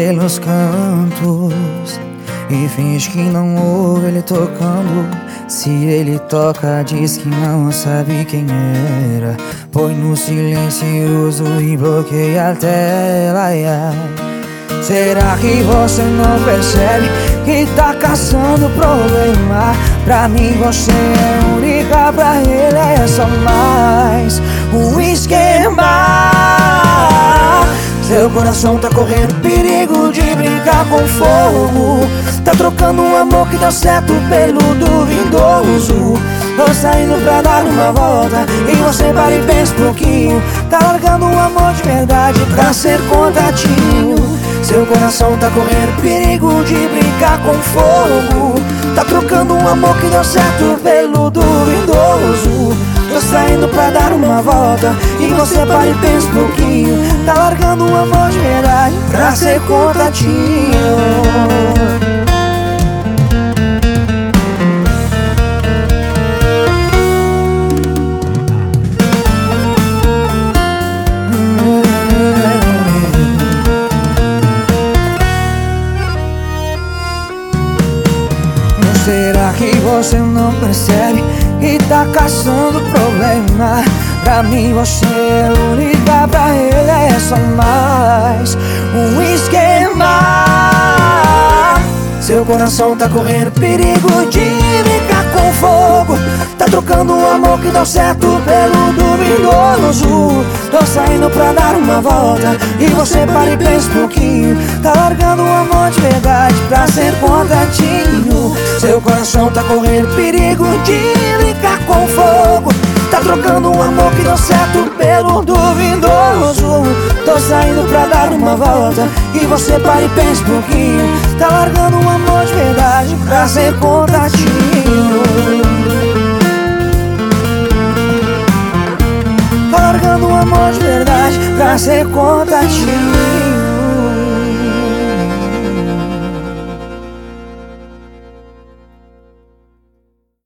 pelos cantos e finge que não ouve ele tocando. Se ele toca, diz que não sabe quem era. Põe no silencioso e bloqueia a tela. Será que você não percebe que tá caçando problema? Pra mim você é única, pra ele é só mais um esquema. Seu coração tá correndo perigo de brincar com fogo. Tá trocando um amor que deu certo pelo duvidoso. Tô saindo pra dar uma volta e você para e pensa um pouquinho. Tá largando um amor de verdade pra ser contatinho. Seu coração tá correndo perigo de brincar com fogo. Tá trocando um amor que deu certo pelo duvidoso. Tô saindo pra dar uma volta e você para e pensa um pouquinho. Tá largando um amor de verdade pra ser contatinho. Será que você não percebe que tá caçando problema? Pra mim você é única, pra ele é só mais um esquema. Seu coração tá correndo perigo de brincar com fogo. Tá trocando um amor que deu certo pelo duvidoso. Tô saindo pra dar uma volta e você para e pensa um pouquinho. Tá largando um amor de verdade pra ser contatinho. Seu coração tá correndo perigo de brincar com fogo. Tá trocando um amor que deu certo pelo duvidoso. Tô saindo pra dar uma volta e você para e pensa um pouquinho. Tá largando um amor de verdade pra ser contatinho. Tá largando um amor de verdade pra ser contatinho.